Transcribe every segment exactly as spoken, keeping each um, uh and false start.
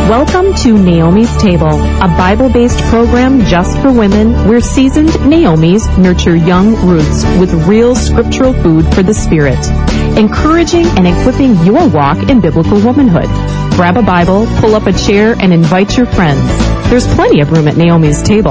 Welcome to Naomi's Table, a Bible-based program just for women where seasoned Naomis nurture young Ruths with real scriptural food for the spirit, encouraging and equipping your walk in biblical womanhood. Grab a Bible, pull up a chair, and invite your friends. There's plenty of room at Naomi's Table.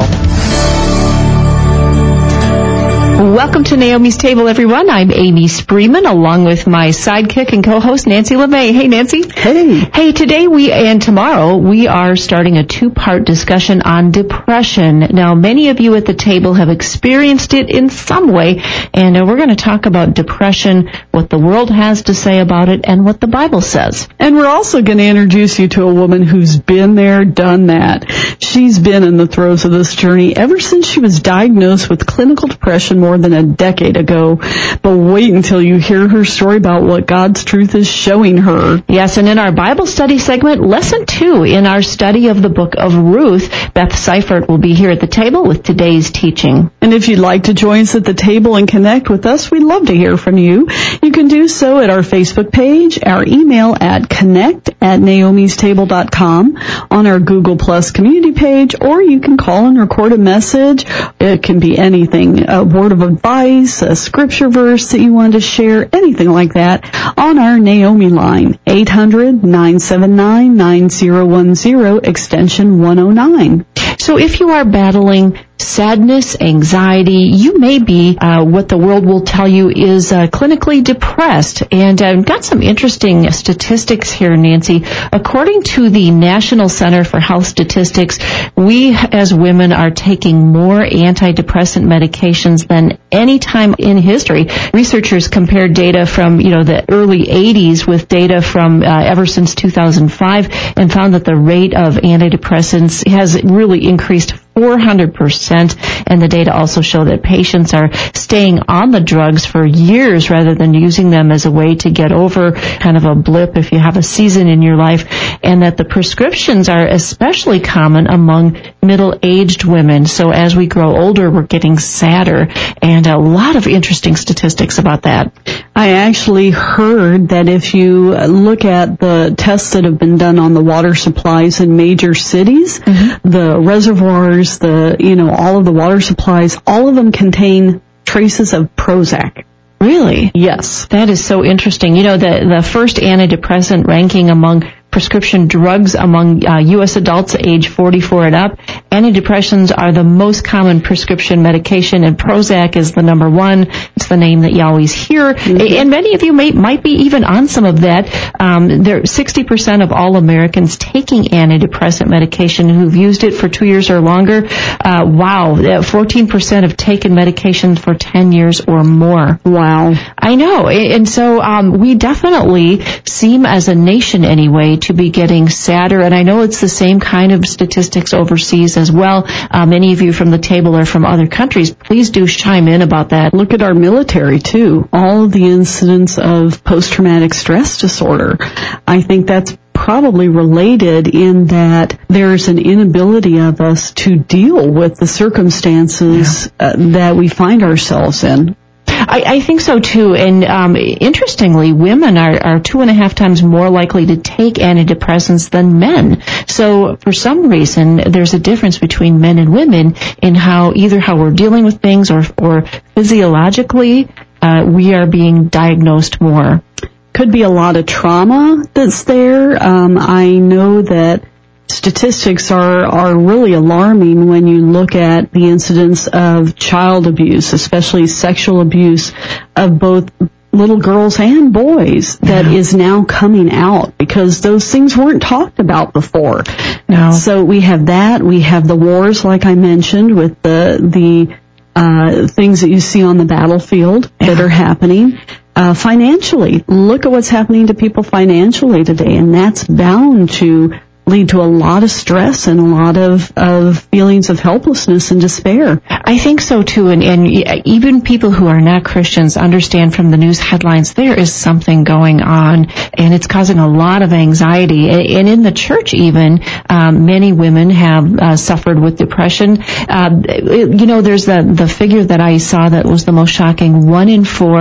Welcome to Naomi's Table, everyone. I'm Amy Spreeman, along with my sidekick and co-host, Nancy LeMay. Hey, Nancy. Hey. Hey, today we and tomorrow we are starting a two-part discussion on depression. Now, many of you at the table have experienced it in some way, and uh, we're going to talk about depression, what the world has to say about it, and what the Bible says. And we're also going to introduce you to a woman who's been there, done that. She's been in the throes of this journey ever since she was diagnosed with clinical depression more than a decade ago. But wait until you hear her story about what God's truth is showing her. Yes, and in our Bible study segment, lesson two in our study of the book of Ruth, Beth Seifert will be here at the table with today's teaching. And if you'd like to join us at the table and connect with us, we'd love to hear from you. You can do so at our Facebook page, our email at connect at naomis table dot com, on our Google Plus community page, or you can call and record a message. It can be anything, a word of advice, a scripture verse that you want to share, anything like that, on our Naomi line, eight hundred, nine seven nine, nine zero one zero, extension one oh nine. So if you are battling sadness, anxiety, you may be uh, what the world will tell you is uh, clinically depressed. And I've uh, got some interesting statistics here, Nancy. According to the National Center for Health Statistics, we as women are taking more antidepressant medications than any time in history. Researchers compared data from, you know, the early eighties with data from uh, ever since two thousand five and found that the rate of antidepressants has really increased four hundred percent, and the data also show that patients are staying on the drugs for years rather than using them as a way to get over kind of a blip if you have a season in your life, and that the prescriptions are especially common among middle-aged women. So as we grow older, we're getting sadder, and a lot of interesting statistics about that. I actually heard that if you look at the tests that have been done on the water supplies in major cities, mm-hmm. the reservoirs, the, you know, all of the water supplies, all of them contain traces of Prozac. Really? Yes. That is so interesting. You know, the, the first antidepressant ranking among prescription drugs among uh, U S adults age forty-four and up, antidepressants are the most common prescription medication, and Prozac is the number one. It's the name that you always hear. Mm-hmm. And many of you may, might be even on some of that. Um, there, sixty percent of all Americans taking antidepressant medication who've used it for two years or longer. Uh, wow. fourteen percent have taken medication for ten years or more. Wow. I know. And so um, we definitely seem, as a nation anyway, to be getting sadder, and I know it's the same kind of statistics overseas as well. Uh, many of you from the table are from other countries. Please do chime in about that. Look at our military, too. All of the incidents of post-traumatic stress disorder. I think that's probably related in that there's an inability of us to deal with the circumstances yeah. uh, that we find ourselves in. I, I think so, too. And um, interestingly, women are, are two and a half times more likely to take antidepressants than men. So for some reason, there's a difference between men and women in how either how we're dealing with things or, or physiologically uh, we are being diagnosed more. Could be a lot of trauma that's there. Um, I know that statistics are, are really alarming when you look at the incidence of child abuse, especially sexual abuse of both little girls and boys that yeah. is now coming out because those things weren't talked about before. No. So we have that. We have the wars, like I mentioned, with the, the, uh, things that you see on the battlefield yeah. that are happening. Uh, financially, look at what's happening to people financially today, and that's bound to lead to a lot of stress and a lot of, of feelings of helplessness and despair. I think so, too. And, and even people who are not Christians understand from the news headlines there is something going on, and it's causing a lot of anxiety. And in the church even, um, many women have uh, suffered with depression. Uh, you know, there's the, the figure that I saw that was the most shocking. One in four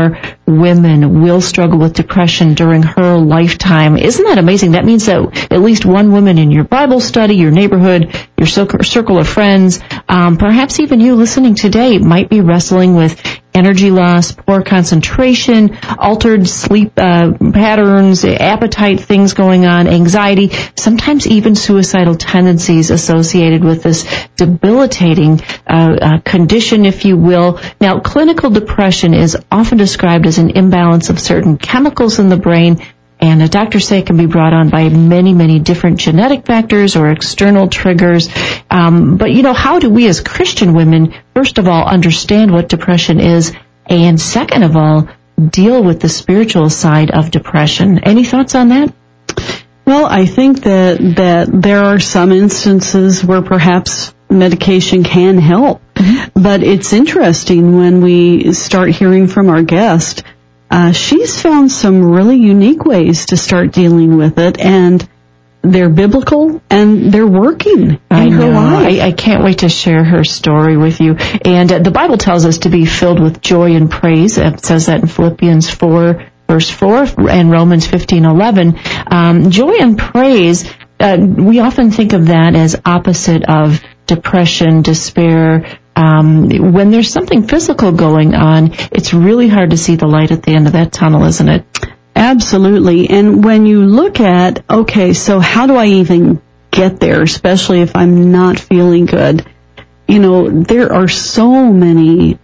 women will struggle with depression during her lifetime. Isn't that amazing? That means that at least one woman in your Bible study, your neighborhood, your circle of friends, um, perhaps even you listening today might be wrestling with energy loss, poor concentration, altered sleep uh, patterns, appetite things going on, anxiety, sometimes even suicidal tendencies associated with this debilitating uh, uh, condition, if you will. Now, clinical depression is often described as an imbalance of certain chemicals in the brain, and uh, doctors say it can be brought on by many, many different genetic factors or external triggers. Um, but, you know, how do we as Christian women, first of all, understand what depression is, and second of all, deal with the spiritual side of depression? Any thoughts on that? Well, I think that, that there are some instances where perhaps medication can help. Mm-hmm. But it's interesting when we start hearing from our guest. Uh, she's found some really unique ways to start dealing with it, and they're biblical and they're working in I her know. life. I, I can't wait to share her story with you. And uh, the Bible tells us to be filled with joy and praise. It says that in Philippians four, verse four, and Romans fifteen eleven. Um, joy and praise, uh, we often think of that as opposite of depression, despair. Um, when there's something physical going on, it's really hard to see the light at the end of that tunnel, isn't it? Absolutely. And when you look at, okay, so how do I even get there, especially if I'm not feeling good? You know, there are so many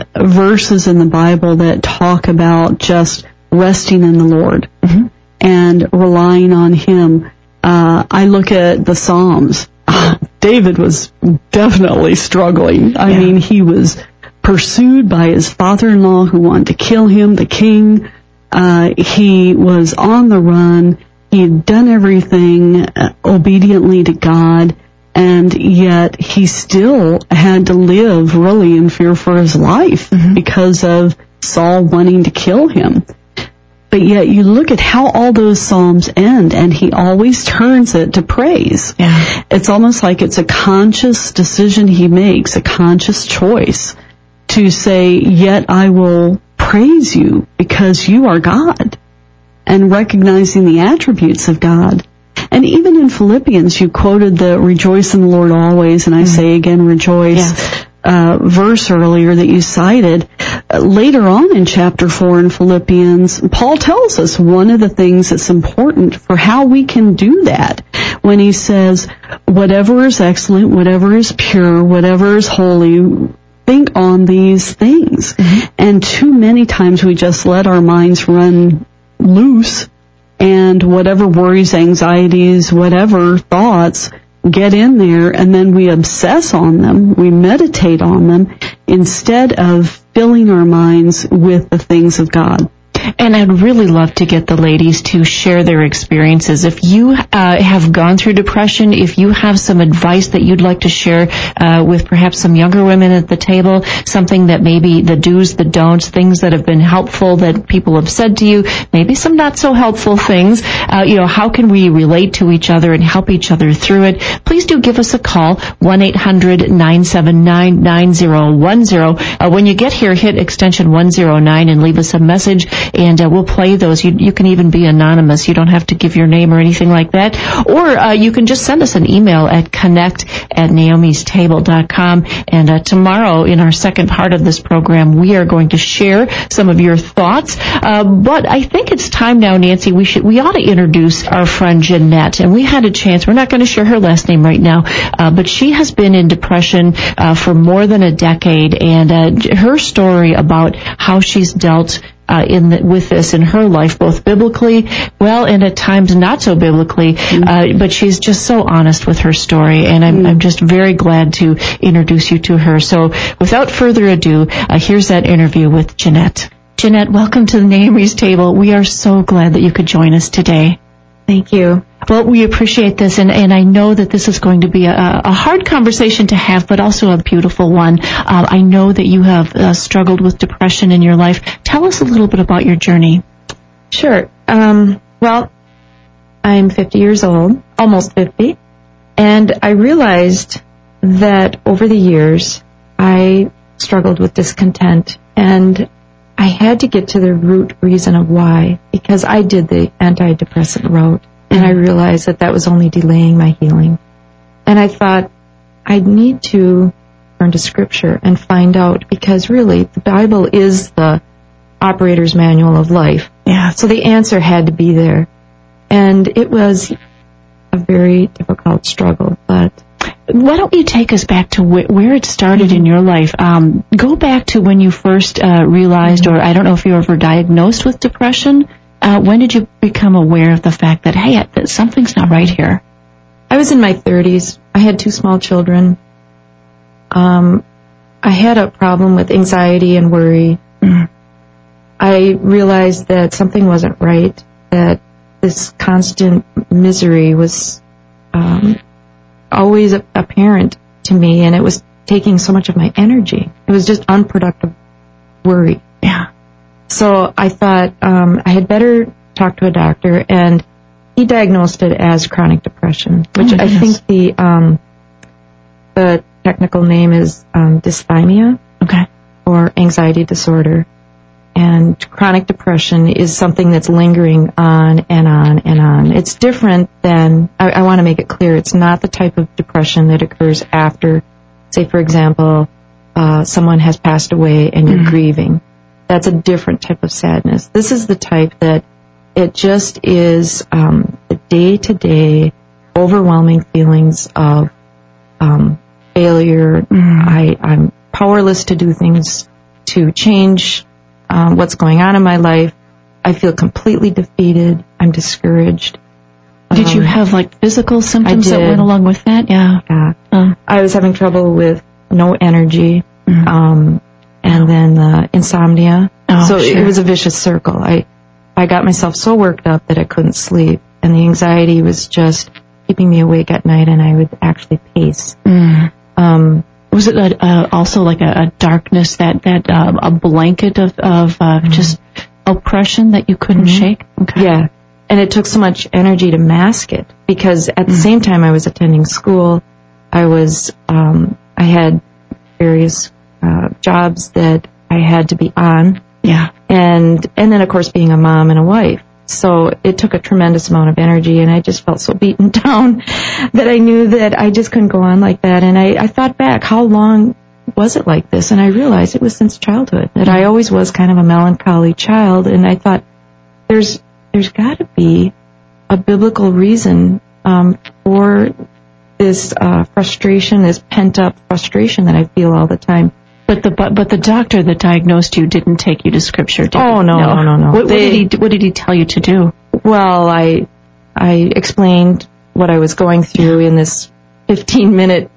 verses in the Bible that talk about just resting in the Lord mm-hmm. and relying on Him. Uh, I look at the Psalms. David was definitely struggling. I yeah. mean, he was pursued by his father-in-law who wanted to kill him, the king. Uh, he was on the run. He had done everything uh, obediently to God, and yet he still had to live really in fear for his life mm-hmm. because of Saul wanting to kill him. But yet you look at how all those Psalms end, and he always turns it to praise. Yeah. It's almost like it's a conscious decision he makes, a conscious choice to say, yet I will praise you because you are God, and recognizing the attributes of God. And even in Philippians, you quoted the rejoice in the Lord always, and I mm. say again, rejoice. Yes. Uh, verse earlier that you cited. Uh, later on in chapter four in Philippians, Paul tells us one of the things that's important for how we can do that when he says, whatever is excellent, whatever is pure, whatever is holy, think on these things. Mm-hmm. And too many times we just let our minds run loose, and whatever worries, anxieties, whatever thoughts get in there, and then we obsess on them, we meditate on them, instead of filling our minds with the things of God. And I'd really love to get the ladies to share their experiences. If you uh, have gone through depression, if you have some advice that you'd like to share uh, with perhaps some younger women at the table, something that maybe the do's, the don'ts, things that have been helpful that people have said to you, maybe some not so helpful things, uh, you know, how can we relate to each other and help each other through it? Please do give us a call, one eight hundred nine seven nine nine zero one zero. Uh, when you get here, hit extension one oh nine and leave us a message, and uh, we'll play those. You, you can even be anonymous. You don't have to give your name or anything like that. Or uh, you can just send us an email at connect at naomis table dot com. And uh, tomorrow, in our second part of this program, we are going to share some of your thoughts. Uh, but I think it's time now, Nancy, we should we ought to introduce our friend Jeanette. And we had a chance. We're not going to share her last name right now, uh, but she has been in depression uh, for more than a decade. And uh, her story about how she's dealt Uh, in the, with this in her life, both biblically, well, and at times not so biblically, mm-hmm. uh, but she's just so honest with her story, and I'm, mm-hmm. I'm just very glad to introduce you to her. So without further ado, uh, here's that interview with Jeanette. Jeanette, welcome to the Naomi's Table. We are so glad that you could join us today. Thank you. Well, we appreciate this, and, and I know that this is going to be a, a hard conversation to have, but also a beautiful one. Uh, I know that you have uh, struggled with depression in your life. Tell us a little bit about your journey. Sure. Um, well, I'm fifty years old, almost fifty, and I realized that over the years I struggled with discontent, and I had to get to the root reason of why, because I did the antidepressant route, and I realized that that was only delaying my healing. And I thought, I need to turn to Scripture and find out, because really, the Bible is the operator's manual of life. Yeah. So the answer had to be there. And it was a very difficult struggle, but... Why don't you take us back to wh- where it started in your life? Um, go back to when you first uh, realized, or I don't know if you were ever diagnosed with depression. Uh, when did you become aware of the fact that, hey, I- something's not right here? I was in my thirties. I had two small children. Um, I had a problem with anxiety and worry. Mm. I realized that something wasn't right, that this constant misery was um, always apparent to me, and it was taking so much of my energy. It was just unproductive worry. Yeah. So I thought um, I had better talk to a doctor, and he diagnosed it as chronic depression, which oh I think the um, the technical name is um, dysthymia, okay, or anxiety disorder. And chronic depression is something that's lingering on and on and on. It's different than, I, I want to make it clear, it's not the type of depression that occurs after, say, for example, uh, someone has passed away and you're mm-hmm. grieving. That's a different type of sadness. This is the type that it just is um, the day-to-day overwhelming feelings of um, failure. Mm-hmm. I, I'm powerless to do things to change Um, what's going on in my life. I feel completely defeated. I'm discouraged. Did um, you have like physical symptoms I did. that went along with that? Yeah. Yeah. Uh, I was having trouble with no energy, mm-hmm. um, and then uh, insomnia. Oh, so sure. it was a vicious circle. I, I got myself so worked up that I couldn't sleep, and the anxiety was just keeping me awake at night, and I would actually pace. Mm. Um, Was it a, uh, also like a, a darkness, that that uh, a blanket of of uh, mm-hmm. just oppression that you couldn't mm-hmm. shake? Okay. Yeah, and it took so much energy to mask it, because at the mm-hmm. same time I was attending school, I was um, I had various uh, jobs that I had to be on. Yeah, and and then of course being a mom and a wife. So it took a tremendous amount of energy, and I just felt so beaten down that I knew that I just couldn't go on like that. And I, I thought back, how long was it like this? And I realized it was since childhood, that I always was kind of a melancholy child. And I thought, there's there's got to be a biblical reason um, for this uh, frustration, this pent-up frustration that I feel all the time. But the but, but the doctor that diagnosed you didn't take you to Scripture, did oh, he? no, no, no, no. What, they, what did he What did he tell you to do? Well, I I explained what I was going through in this fifteen-minute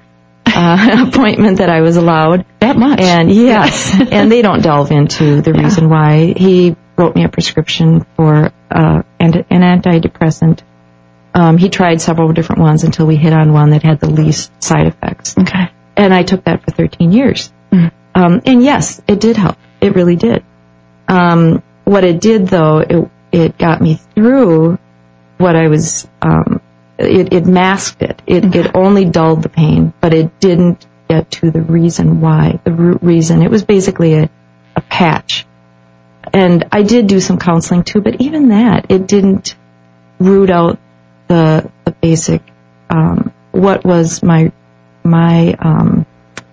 uh, appointment that I was allowed. That much? And yes, and they don't delve into the yeah. reason why. He wrote me a prescription for uh, an, an antidepressant. Um, he tried several different ones until we hit on one that had the least side effects. Okay. And I took that for thirteen years. Mm. Um, and yes, it did help. It really did. Um, what it did, though, it, it got me through what I was, um, it, it masked it. It, okay. it only dulled the pain, but it didn't get to the reason why, the root reason. It was basically a, a patch. And I did do some counseling too, but even that, it didn't root out the, the basic, um, what was my, my, um,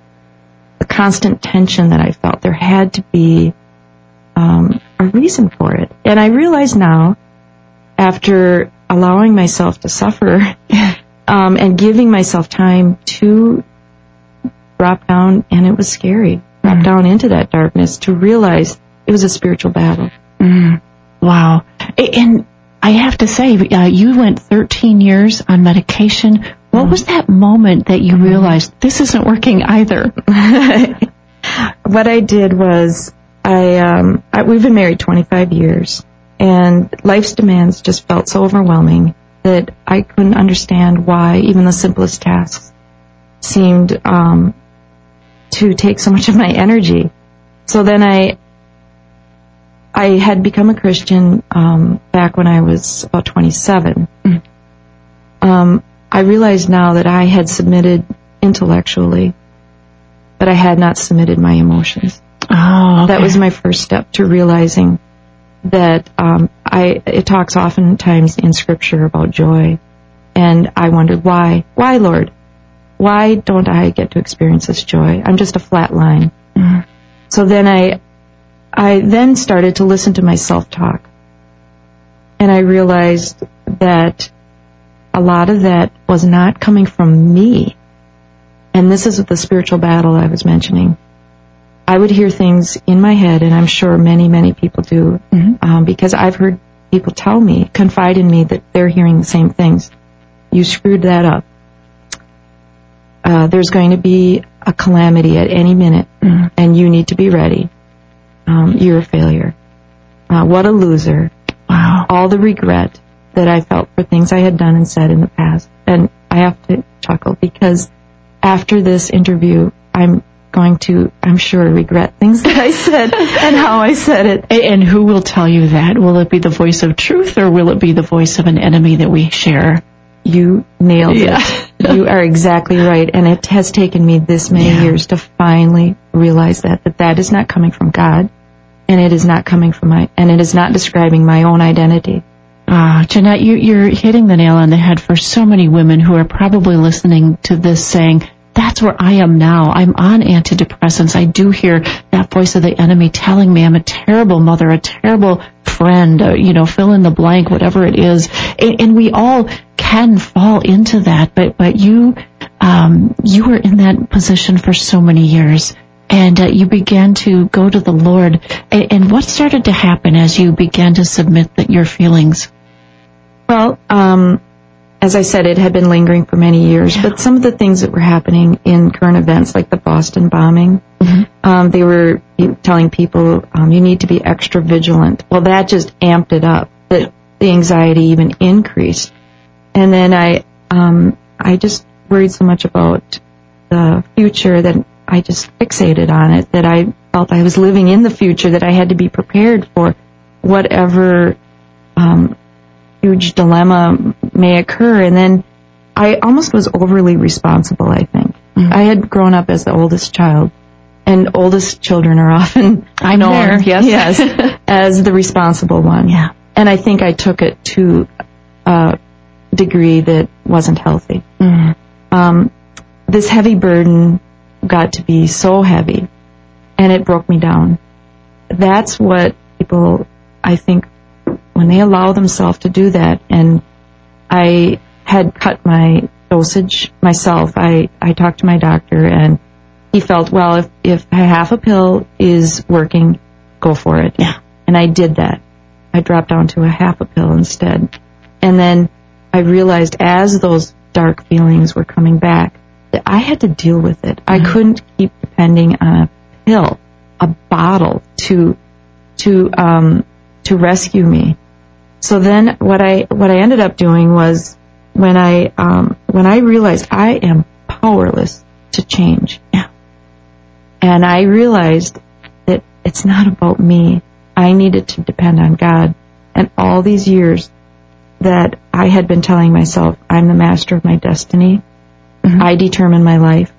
the constant tension that I felt. There had to be um, a reason for it. And I realize now, after allowing myself to suffer um, and giving myself time to drop down, and it was scary, drop mm. down into that darkness, to realize it was a spiritual battle. Mm. Wow. And I have to say, uh, you went thirteen years on medication. What was that moment that you realized this isn't working either? What I did was, I, um, I we've been married twenty-five years, and life's demands just felt so overwhelming that I couldn't understand why even the simplest tasks seemed um, to take so much of my energy. So then I, I had become a Christian um, back when I was about twenty-seven. Mm. Um, I realized now that I had submitted intellectually, but I had not submitted my emotions. Oh, okay. That was my first step to realizing that um, I. It talks oftentimes in Scripture about joy, and I wondered why. Why, Lord? Why don't I get to experience this joy? I'm just a flat line. Mm-hmm. So then I, I then started to listen to my self-talk, and I realized that a lot of that was not coming from me. And this is the spiritual battle I was mentioning. I would hear things in my head, and I'm sure many, many people do, mm-hmm. um, because I've heard people tell me, confide in me, that they're hearing the same things. You screwed that up. Uh, there's going to be a calamity at any minute, mm-hmm. and you need to be ready. Um, you're a failure. Uh, what a loser. Wow. All the regret that I felt for things I had done and said in the past. And I have to chuckle because after this interview, I'm going to, I'm sure, regret things that I said and how I said it. And who will tell you that? Will it be the voice of truth, or will it be the voice of an enemy that we share? You nailed yeah. it. You are exactly right. And it has taken me this many yeah. years to finally realize that, that that is not coming from God, and it is not coming from my, and it is not describing my own identity. Ah, Jeanette, you, you're hitting the nail on the head for so many women who are probably listening to this saying, that's where I am now. I'm on antidepressants. I do hear that voice of the enemy telling me I'm a terrible mother, a terrible friend, uh, you know, fill in the blank, whatever it is. And, and we all can fall into that, but, but you, um, you were in that position for so many years. And uh, you began to go to the Lord. And, and what started to happen as you began to submit that your feelings? Well, um, as I said, it had been lingering for many years, yeah. but some of the things that were happening in current events, like the Boston bombing, mm-hmm. um, they were telling people, um, you need to be extra vigilant. Well, that just amped it up. The, the anxiety even increased. And then I, um, I just worried so much about the future that I just fixated on it, that I felt I was living in the future, that I had to be prepared for whatever um, huge dilemma may occur. And then I almost was overly responsible, I think. Mm-hmm. I had grown up as the oldest child, and oldest children are often I'm known there, yes. yes, as the responsible one. Yeah. And I think I took it to a degree that wasn't healthy. Mm-hmm. Um, this heavy burden got to be so heavy, and it broke me down. That's what people, I think, when they allow themselves to do that, and I had cut my dosage myself. I, I talked to my doctor, and he felt, well, if, if half a pill is working, go for it. Yeah. And I did that. I dropped down to a half a pill instead. And then I realized as those dark feelings were coming back, that I had to deal with it. Mm-hmm. I couldn't keep depending on a pill, a bottle to to um, to rescue me. So then, what I what I ended up doing was when I um, when I realized I am powerless to change, yeah, and I realized that it's not about me. I needed to depend on God. And all these years that I had been telling myself, I'm the master of my destiny. Mm-hmm. I determine my life.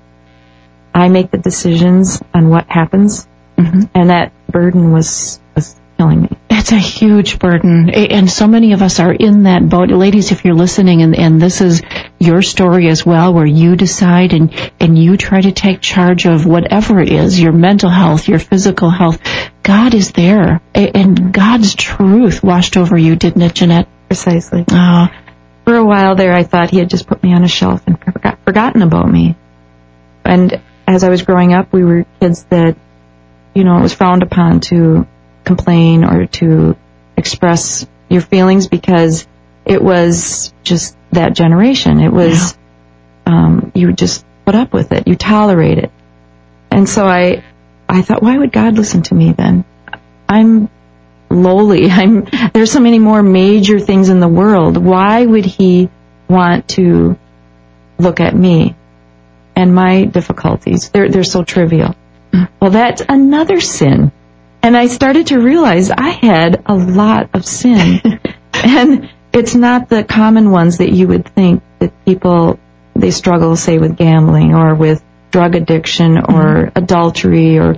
I make the decisions on what happens. Mm-hmm. And that burden was, was killing me. That's a huge burden. And so many of us are in that boat. Ladies, if you're listening and, and this is your story as well, where you decide and, and you try to take charge of whatever it is, your mental health, your physical health, God is there. And God's truth washed over you, didn't it, Jeanette? Precisely. Oh. For a while there, I thought he had just put me on a shelf and forgot, forgotten about me. And as I was growing up, we were kids that, you know, it was frowned upon to complain or to express your feelings because it was just that generation. It was, yeah. um, you just put up with it. You tolerate it. And so I, I thought, why would God listen to me then? I'm lowly. I'm, there's so many more major things in the world. Why would he want to look at me and my difficulties? They're, they're so trivial. Well, that's another sin. And I started to realize I had a lot of sin. And it's not the common ones that you would think that people, they struggle, say, with gambling or with drug addiction or mm-hmm. adultery or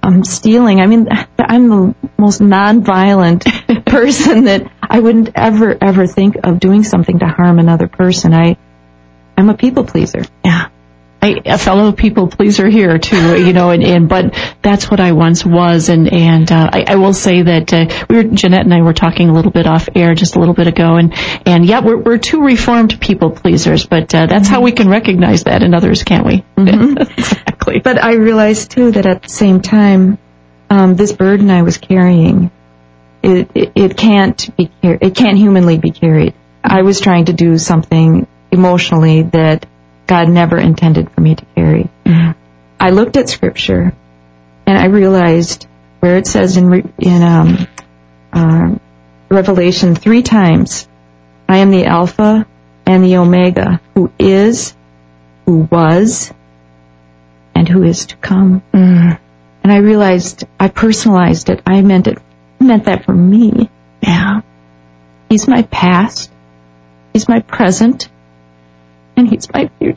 um, stealing. I mean, I'm the most nonviolent person that I wouldn't ever, ever think of doing something to harm another person. I, I'm a people pleaser. Yeah. I, a fellow people pleaser here too, you know, and, and but that's what I once was, and and uh, I, I will say that uh, we were Jeanette and I were talking a little bit off air just a little bit ago, and and yeah, we're we're two reformed people pleasers, but uh, that's mm-hmm. how we can recognize that in others, can't we? Mm-hmm. Exactly. But I realized too that at the same time, um, this burden I was carrying, it it, it can't be car- it can't humanly be carried. I was trying to do something emotionally that God never intended for me to carry. Mm-hmm. I looked at Scripture, and I realized where it says in in um, uh, Revelation three times, "I am the Alpha and the Omega, who is, who was, and who is to come." Mm. And I realized I personalized it. I meant it. I meant that for me. Yeah. He's my past. He's my present. And He's my future.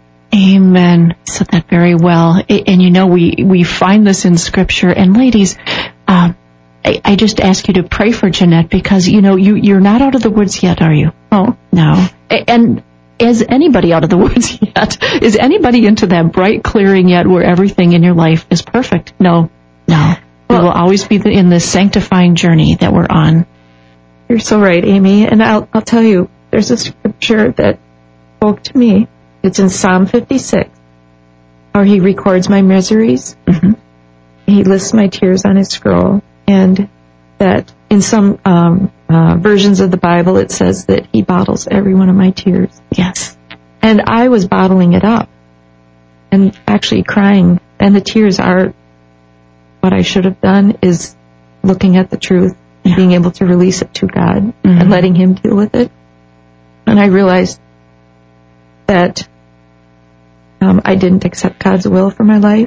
Amen. Said that very well. And you know, we, we find this in Scripture. And ladies, um, I, I just ask you to pray for Jeanette, because, you know, you, you're not out of the woods yet, are you? Oh, no. And is anybody out of the woods yet? Is anybody into that bright clearing yet where everything in your life is perfect? No. No. We will always be in this sanctifying journey that we're on. You're so right, Amy. And I'll, I'll tell you, there's a scripture that spoke to me. It's in Psalm fifty-six, how He records my miseries. Mm-hmm. He lists my tears on His scroll, and that in some um, uh, versions of the Bible it says that He bottles every one of my tears. Yes. And I was bottling it up and actually crying, and the tears are what I should have done is looking at the truth, yeah. being able to release it to God, mm-hmm. and letting Him deal with it. And I realized that um, I didn't accept God's will for my life,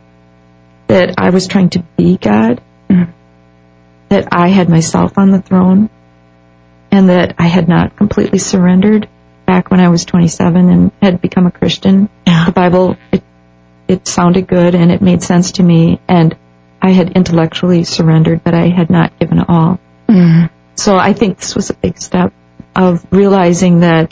that I was trying to be God, mm-hmm. that I had myself on the throne, and that I had not completely surrendered back when I was twenty-seven and had become a Christian. Yeah. The Bible, it, it sounded good and it made sense to me, and I had intellectually surrendered, but I had not given it all. Mm-hmm. So I think this was a big step of realizing that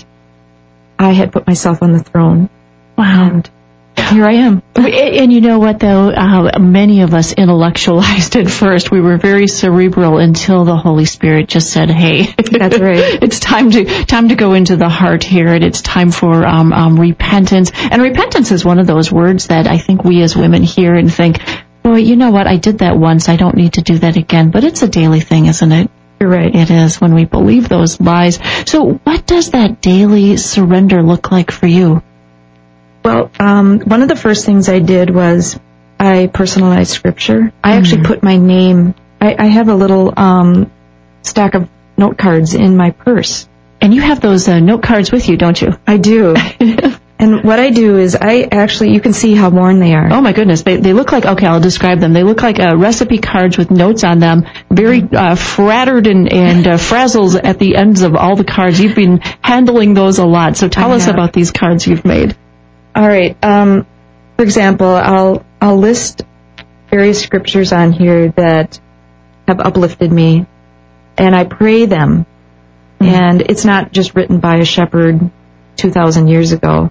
I had put myself on the throne. Wow. And here I am. And, and you know what, though? Uh, many of us intellectualized it first. We were very cerebral until the Holy Spirit just said, hey, that's right. It's time to time to go into the heart here, and it's time for um, um, repentance. And repentance is one of those words that I think we as women hear and think, boy, you know what? I did that once. I don't need to do that again. But it's a daily thing, isn't it? You're right. It is, when we believe those lies. So what does that daily surrender look like for you? Well, um, one of the first things I did was I personalized Scripture. I mm-hmm. actually put my name. I, I have a little um, stack of note cards in my purse. And you have those uh, note cards with you, don't you? I do. And what I do is I actually, you can see how worn they are. Oh my goodness, they they look like, okay, I'll describe them. They look like uh, recipe cards with notes on them, very uh, frattered and, and uh, frazzles at the ends of all the cards. You've been handling those a lot, so tell I us have. about these cards you've made. All right. Um, for example, I'll I'll list various scriptures on here that have uplifted me, and I pray them. Mm-hmm. And it's not just written by a shepherd two thousand years ago.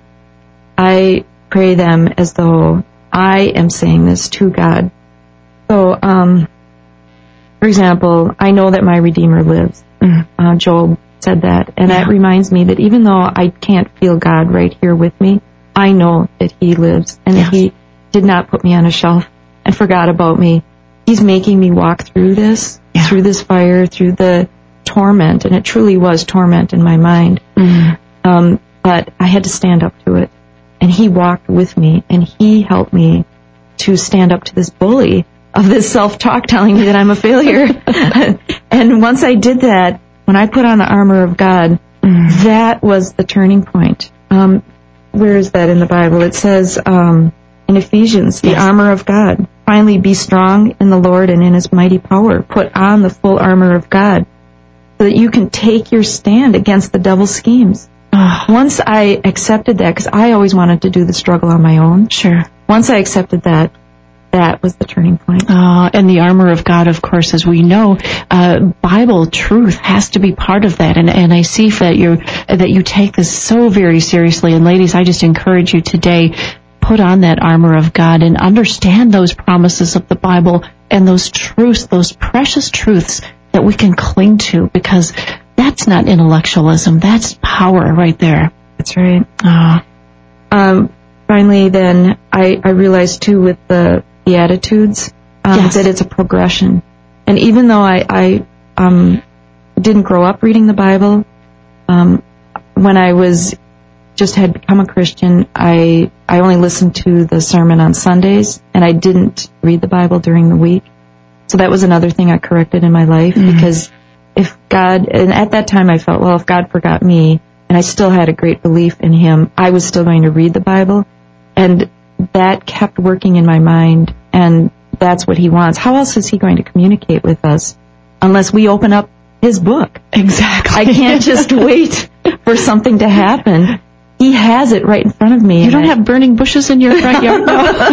I pray them as though I am saying this to God. So, um, for example, I know that my Redeemer lives. Mm. Uh, Job said that. And yeah. that reminds me that even though I can't feel God right here with me, I know that He lives and yes. that He did not put me on a shelf and forgot about me. He's making me walk through this, yeah. through this fire, through the torment. And it truly was torment in my mind. Mm. Um, but I had to stand up to it. And He walked with me, and He helped me to stand up to this bully of this self-talk telling me that I'm a failure. And once I did that, when I put on the armor of God, mm. that was the turning point. Um, where is that in the Bible? It says um, in Ephesians, the yes. armor of God. Finally, be strong in the Lord and in His mighty power. Put on the full armor of God so that you can take your stand against the devil's schemes. Once I accepted that, because I always wanted to do the struggle on my own. Sure. Once I accepted that, that was the turning point. Uh, and the armor of God, of course, as we know, uh, Bible truth has to be part of that. And, and I see that you that you take this so very seriously. And ladies, I just encourage you today, put on that armor of God and understand those promises of the Bible and those truths, those precious truths that we can cling to, because that's not intellectualism. That's power right there. That's right. Uh, um, finally, then, I, I realized, too, with the Beatitudes, um, yes. that it's a progression. And even though I, I um, didn't grow up reading the Bible, um, when I was just had become a Christian, I I only listened to the sermon on Sundays, and I didn't read the Bible during the week. So that was another thing I corrected in my life, mm-hmm. because if God, and at that time I felt, well, if God forgot me, and I still had a great belief in Him, I was still going to read the Bible, and that kept working in my mind, and that's what He wants. How else is He going to communicate with us unless we open up His book? Exactly. I can't just wait for something to happen. He has it right in front of me. You don't have burning bushes in your front yard?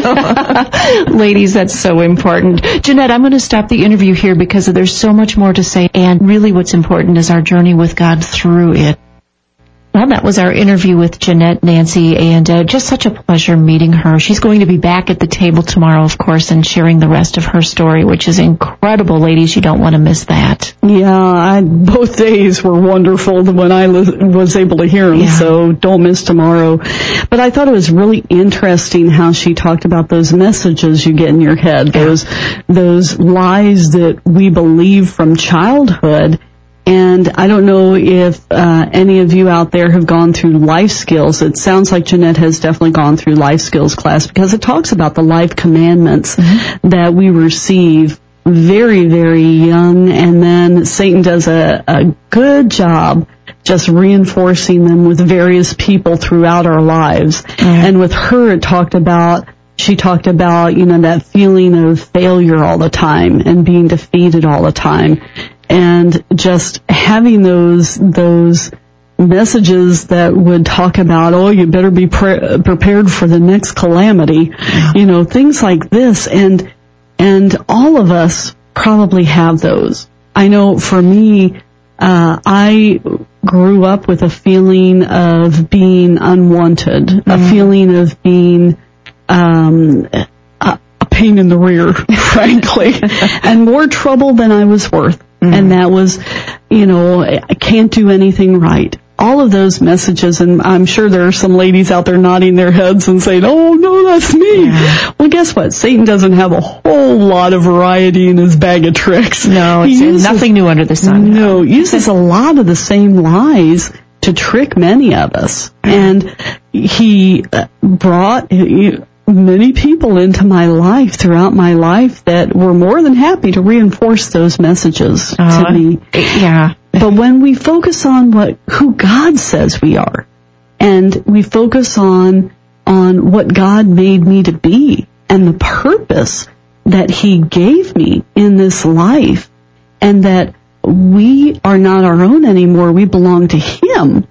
No. Ladies, that's so important. Jeanette, I'm going to stop the interview here because there's so much more to say, and really what's important is our journey with God through it. Well, that was our interview with Jeanette Nancy, and uh, just such a pleasure meeting her. She's going to be back at the table tomorrow, of course, and sharing the rest of her story, which is incredible, ladies. You don't want to miss that. Yeah, I, both days were wonderful when I li- was able to hear them, yeah. So don't miss tomorrow. But I thought it was really interesting how she talked about those messages you get in your head, yeah. those those lies that we believe from childhood. And I don't know if uh, any of you out there have gone through life skills. It sounds like Jeanette has definitely gone through life skills class, because it talks about the life commandments mm-hmm. that we receive very, very young, and then Satan does a, a good job just reinforcing them with various people throughout our lives. Mm-hmm. And with her, it talked about, she talked about, you know, that feeling of failure all the time and being defeated all the time. And just having those those messages that would talk about, oh, you better be pre- prepared for the next calamity, yeah. you know, things like this. And and all of us probably have those. I know for me, uh, I grew up with a feeling of being unwanted, mm-hmm. a feeling of being um, a, a pain in the rear, frankly, and more trouble than I was worth. Mm-hmm. And that was, you know, I can't do anything right. All of those messages, and I'm sure there are some ladies out there nodding their heads and saying, oh, no, that's me. Yeah. Well, guess what? Satan doesn't have a whole lot of variety in his bag of tricks. No, it's uses, nothing new under the sun. No, uses a lot of the same lies to trick many of us. And he brought many people into my life throughout my life that were more than happy to reinforce those messages uh, to me. Yeah. But when we focus on what who God says we are, and we focus on on what God made me to be and the purpose that He gave me in this life, and that we are not our own anymore, we belong to Him,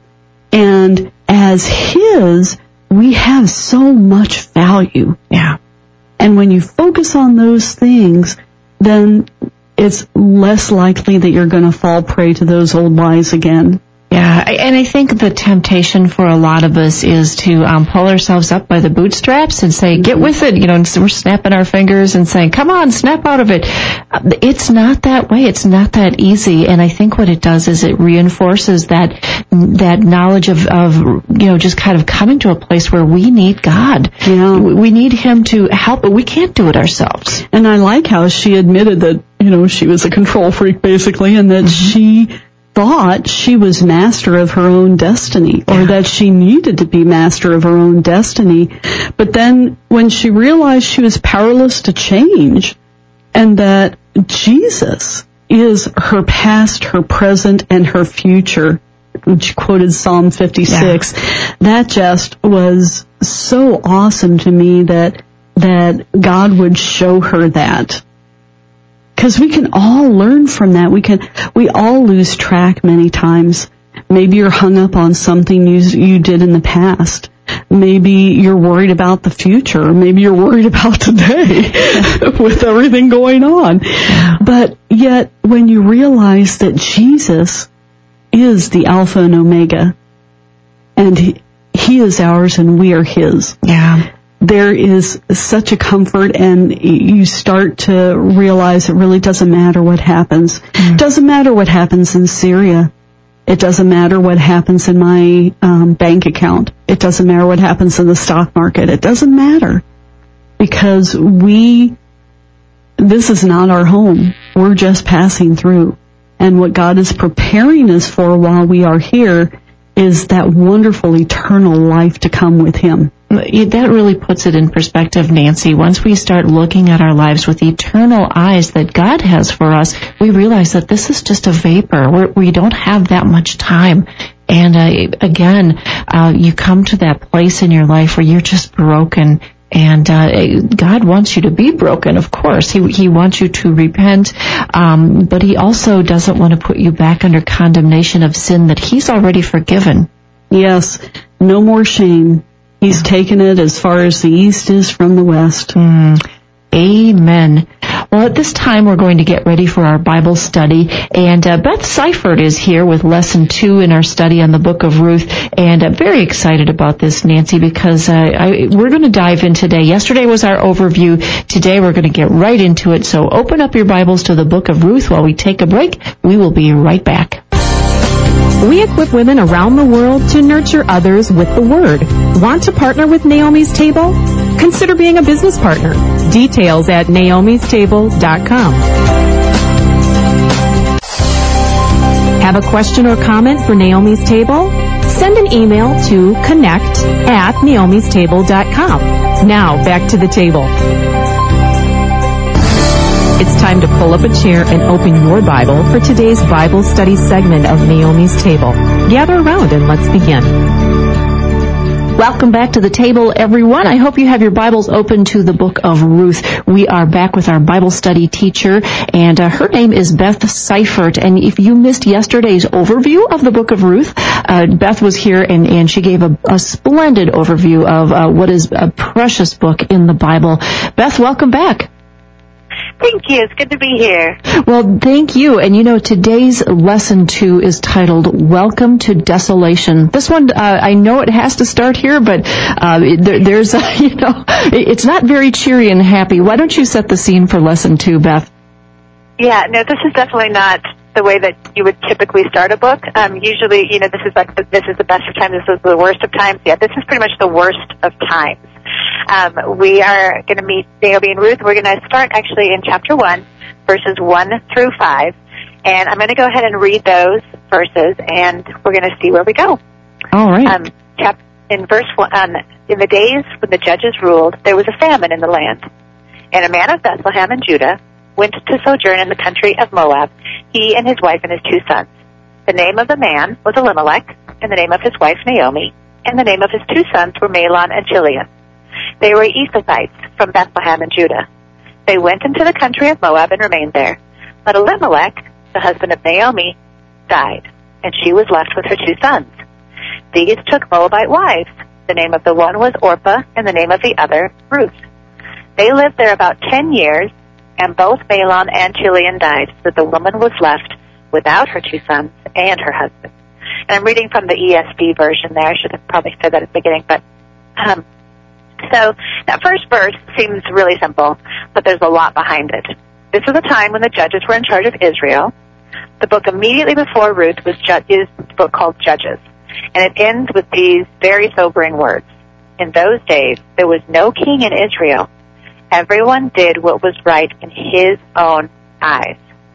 and as His, we have so much value. Yeah. And when you focus on those things, then it's less likely that you're going to fall prey to those old lies again. Yeah, and I think the temptation for a lot of us is to um, pull ourselves up by the bootstraps and say, get with it. You know, and so we're snapping our fingers and saying, come on, snap out of it. It's not that way. It's not that easy. And I think what it does is it reinforces that that knowledge of, of you know, just kind of coming to a place where we need God. Yeah. We need Him to help, but we can't do it ourselves. And I like how she admitted that, you know, she was a control freak, basically, and that mm-hmm. she thought she was master of her own destiny, or yeah. that she needed to be master of her own destiny. But then when she realized she was powerless to change, and that Jesus is her past, her present, and her future, she quoted Psalm fifty-six, yeah. that just was so awesome to me that that God would show her that. Because we can all learn from that. We can, we all lose track many times. Maybe you're hung up on something you, you did in the past. Maybe you're worried about the future. Maybe you're worried about today with everything going on. But yet, when you realize that Jesus is the Alpha and Omega, and he, he is ours and we are His. Yeah. There is such a comfort, and you start to realize it really doesn't matter what happens. Mm. It doesn't matter what happens in Syria. It doesn't matter what happens in my um, bank account. It doesn't matter what happens in the stock market. It doesn't matter, because we, this is not our home. We're just passing through. And what God is preparing us for while we are here is that wonderful eternal life to come with Him. That really puts it in perspective, Nancy. Once we start looking at our lives with eternal eyes that God has for us, we realize that this is just a vapor. We're, we don't have that much time. And uh, again, uh, you come to that place in your life where you're just broken. And uh, God wants you to be broken, of course. He He wants you to repent, um, but He also doesn't want to put you back under condemnation of sin that He's already forgiven. Yes, no more shame. He's taken it as far as the east is from the west. Mm. Amen. Well, at this time, we're going to get ready for our Bible study, and uh, Beth Seifert is here with Lesson two in our study on the Book of Ruth, and I'm very excited about this, Nancy, because uh, I, we're going to dive in today. Yesterday was our overview. Today, we're going to get right into it, so open up your Bibles to the Book of Ruth while we take a break. We will be right back. We equip women around the world to nurture others with the Word. Want to partner with Naomi's Table? Consider being a business partner. Details at naomis table dot com. Have a question or comment for Naomi's Table? Send an email to connect at naomis table dot com. Now, back to the table. It's time to pull up a chair and open your Bible for today's Bible study segment of Naomi's Table. Gather around and let's begin. Welcome back to the table, everyone. I hope you have your Bibles open to the Book of Ruth. We are back with our Bible study teacher, and uh, her name is Beth Seifert. And if you missed yesterday's overview of the Book of Ruth, uh, Beth was here, and, and she gave a, a splendid overview of uh, what is a precious book in the Bible. Beth, welcome back. Thank you. It's good to be here. Well, thank you. And you know, today's lesson two is titled Welcome to Desolation. This one, uh, I know it has to start here, but uh, there, there's, uh, you know, it's not very cheery and happy. Why don't you set the scene for lesson two, Beth? Yeah, no, this is definitely not the way that you would typically start a book. Um, usually, you know, this is like the, this is the best of times, this is the worst of times. Yeah, this is pretty much the worst of times. Um, we are going to meet Naomi and Ruth. We're going to start actually in chapter one, verses one through five. And I'm going to go ahead and read those verses, and we're going to see where we go. All right. Um, chap- in verse one, um, in the days when the judges ruled, there was a famine in the land. And a man of Bethlehem in Judah went to sojourn in the country of Moab, he and his wife and his two sons. The name of the man was Elimelech, and the name of his wife Naomi, and the name of his two sons were Mahlon and Chilion. They were Ephrathites from Bethlehem and Judah. They went into the country of Moab and remained there. But Elimelech, the husband of Naomi, died, and she was left with her two sons. These took Moabite wives. The name of the one was Orpah, and the name of the other, Ruth. They lived there about ten years, and both Mahlon and Chilion died, so that the woman was left without her two sons and her husband. And I'm reading from the E S V version there. I should have probably said that at the beginning, but... Um, So that first verse seems really simple, but there's a lot behind it. This was a time when the judges were in charge of Israel. The book immediately before Ruth was ju- is the book called Judges, and it ends with these very sobering words. In those days, there was no king in Israel. Everyone did what was right in his own eyes.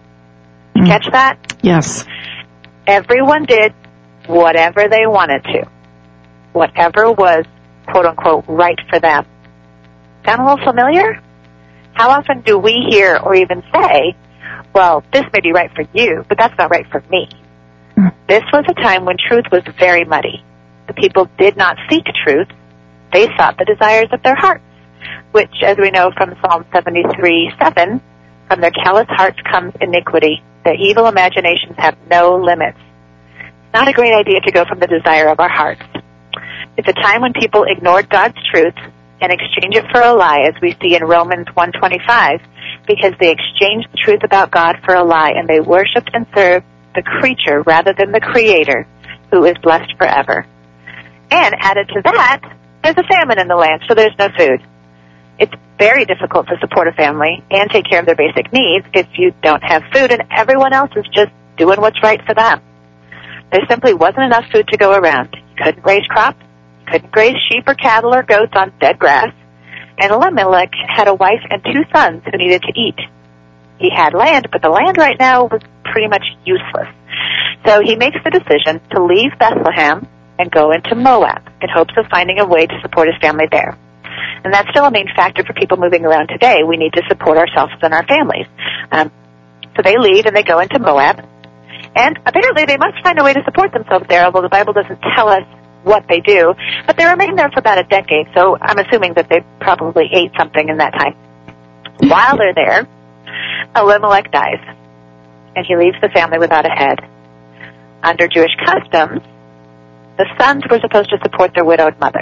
You Mm. catch that? Yes. Everyone did whatever they wanted to, whatever was quote-unquote, right for them. Sound a little familiar? How often do we hear or even say, well, this may be right for you, but that's not right for me? Mm. This was a time when truth was very muddy. The people did not seek truth. They sought the desires of their hearts, which, as we know from Psalm seventy-three seven, from their callous hearts comes iniquity. Their evil imaginations have no limits. It's not a great idea to go from the desire of our hearts. It's a time when people ignored God's truth and exchanged it for a lie, as we see in Romans one twenty-five, because they exchanged the truth about God for a lie, and they worshipped and served the creature rather than the Creator, who is blessed forever. And added to that, there's a famine in the land, so there's no food. It's very difficult to support a family and take care of their basic needs if you don't have food and everyone else is just doing what's right for them. There simply wasn't enough food to go around. You couldn't raise crops, you couldn't graze sheep or cattle or goats on dead grass, and Elimelech had a wife and two sons who needed to eat. He had land, but the land right now was pretty much useless. So he makes the decision to leave Bethlehem and go into Moab in hopes of finding a way to support his family there. And that's still a main factor for people moving around today. We need to support ourselves and our families. Um, so they leave and they go into Moab. And apparently they must find a way to support themselves there, although the Bible doesn't tell us what they do. But they remain there for about a decade, so I'm assuming that they probably ate something in that time. While they're there, Elimelech dies, and he leaves the family without a head. Under Jewish customs, the sons were supposed to support their widowed mother.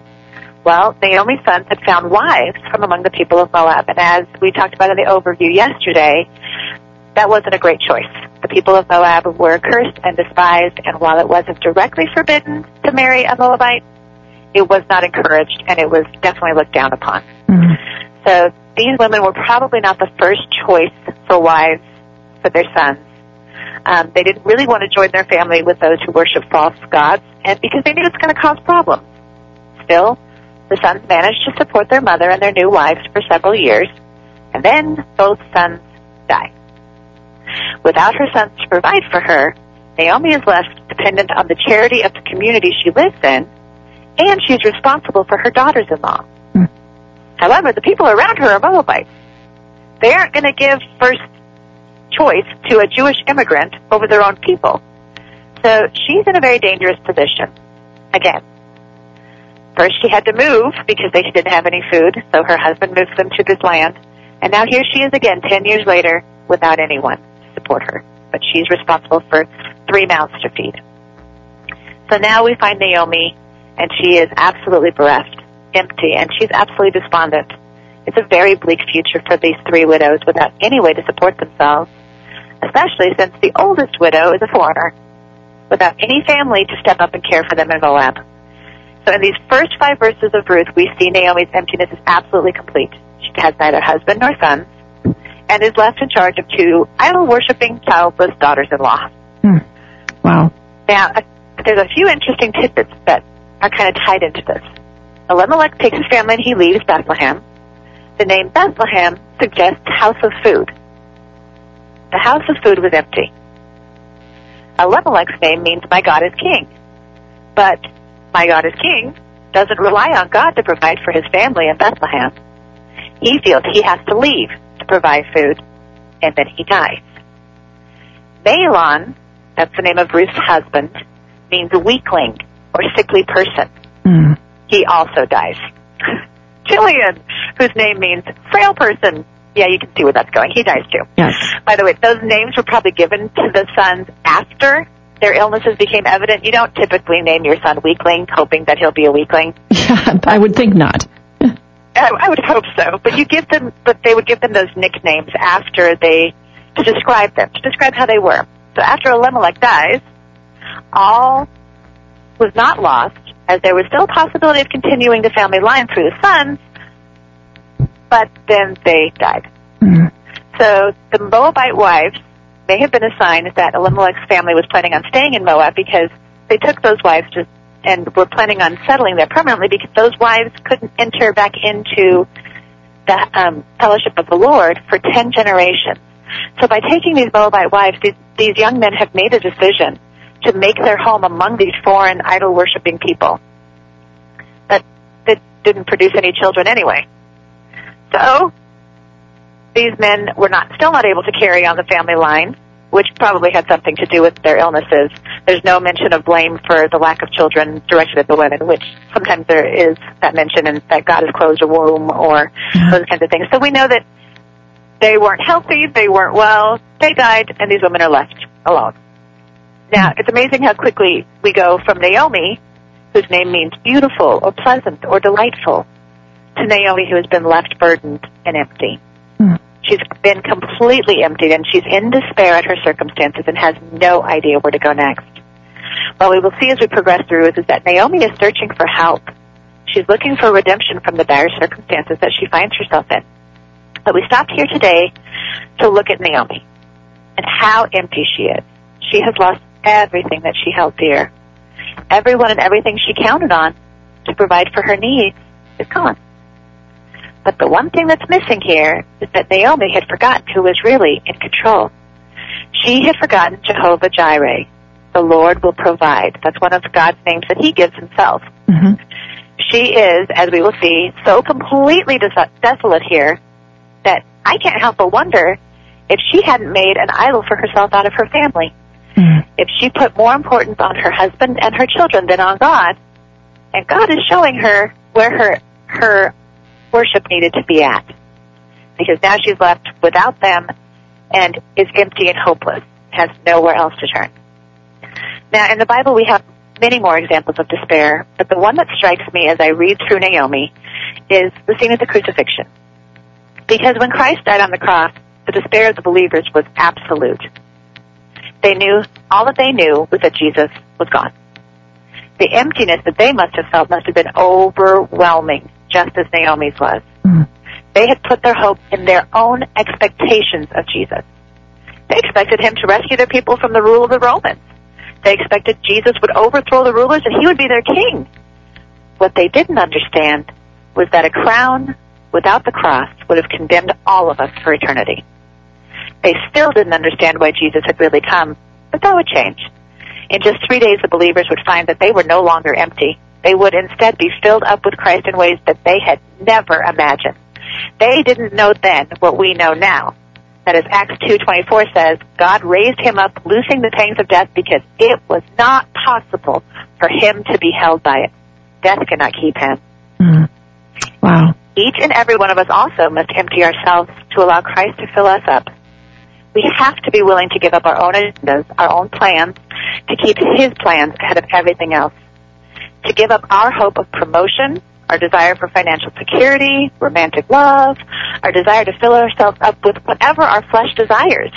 Well, Naomi's sons had found wives from among the people of Moab, and as we talked about in the overview yesterday, that wasn't a great choice. The people of Moab were cursed and despised, and while it wasn't directly forbidden to marry a Moabite, it was not encouraged, and it was definitely looked down upon. Mm-hmm. So these women were probably not the first choice for wives for their sons. Um, they didn't really want to join their family with those who worship false gods, and because they knew it's going to cause problems. Still, the sons managed to support their mother and their new wives for several years, and then both sons died. Without her sons to provide for her, Naomi is left dependent on the charity of the community she lives in, and she's responsible for her daughters-in-law. Mm. However, the people around her are Moabites. They aren't going to give first choice to a Jewish immigrant over their own people. So she's in a very dangerous position. Again, first she had to move because they didn't have any food, so her husband moved them to this land. And now here she is again, ten years later, without anyone to support her. But she's responsible for three mouths to feed. So now we find Naomi, and she is absolutely bereft, empty, and she's absolutely despondent. It's a very bleak future for these three widows without any way to support themselves, especially since the oldest widow is a foreigner, without any family to step up and care for them in Moab. So in these first five verses of Ruth, we see Naomi's emptiness is absolutely complete. She has neither husband nor sons, and is left in charge of two idol-worshipping, childless daughters-in-law. Hmm. Wow. Now, there's a few interesting tidbits that are kind of tied into this. Elimelech takes his family and he leaves Bethlehem. The name Bethlehem suggests house of food. The house of food was empty. Elimelech's name means my God is king. But my God is king doesn't rely on God to provide for his family in Bethlehem. He feels he has to leave to provide food, and then he dies. Mahlon, that's the name of Ruth's husband, means a weakling or sickly person. Mm. He also dies. Chilion, whose name means frail person. Yeah, you can see where that's going. He dies too. Yes. By the way, those names were probably given to the sons after their illnesses became evident. You don't typically name your son Weakling, hoping that he'll be a weakling. Yeah, I would think not. I, I would hope so. But you give them, but they would give them those nicknames after they, to describe them, to describe how they were. So after Elimelech dies, all was not lost, as there was still a possibility of continuing the family line through the sons, but then they died. Mm. So the Moabite wives may have been a sign that Elimelech's family was planning on staying in Moab, because they took those wives to, and were planning on settling there permanently, because those wives couldn't enter back into the um, fellowship of the Lord for ten generations. So by taking these Moabite wives, these, these young men have made a decision to make their home among these foreign idol-worshipping people that, that didn't produce any children anyway. So these men were not still not able to carry on the family line, which probably had something to do with their illnesses. There's no mention of blame for the lack of children directed at the women, which sometimes there is that mention, and that God has closed a womb or those kinds of things. So we know that they weren't healthy, they weren't well, they died, and these women are left alone. Now, it's amazing how quickly we go from Naomi, whose name means beautiful or pleasant or delightful, to Naomi, who has been left burdened and empty. Mm. She's been completely emptied, and she's in despair at her circumstances and has no idea where to go next. What we will see as we progress through is, is that Naomi is searching for help. She's looking for redemption from the dire circumstances that she finds herself in. But we stopped here today to look at Naomi and how empty she is. She has lost everything that she held dear. Everyone and everything she counted on to provide for her needs is gone. But the one thing that's missing here is that Naomi had forgotten who was really in control. She had forgotten Jehovah Jireh. The Lord will provide. That's one of God's names that he gives himself. Mm-hmm. She is, as we will see, so completely des- desolate here that I can't help but wonder if she hadn't made an idol for herself out of her family. Mm-hmm. If she put more importance on her husband and her children than on God, and God is showing her where her her worship needed to be at. Because now she's left without them and is empty and hopeless, has nowhere else to turn. Now, in the Bible, we have many more examples of despair, but the one that strikes me as I read through Naomi is the scene of the crucifixion. Because when Christ died on the cross, the despair of the believers was absolute. They knew, all that they knew was that Jesus was gone. The emptiness that they must have felt must have been overwhelming, just as Naomi's was. Mm. They had put their hope in their own expectations of Jesus. They expected him to rescue their people from the rule of the Romans. They expected Jesus would overthrow the rulers and he would be their king. What they didn't understand was that a crown without the cross would have condemned all of us for eternity. They still didn't understand why Jesus had really come, but that would change. In just three days, the believers would find that they were no longer empty. They would instead be filled up with Christ in ways that they had never imagined. They didn't know then what we know now, that as Acts two twenty-four says, God raised him up, loosing the pangs of death, because it was not possible for him to be held by it. Death could not keep him. Mm. Wow. Each and every one of us also must empty ourselves to allow Christ to fill us up. We have to be willing to give up our own agendas, our own plans, to keep his plans ahead of everything else. To give up our hope of promotion, our desire for financial security, romantic love, our desire to fill ourselves up with whatever our flesh desires.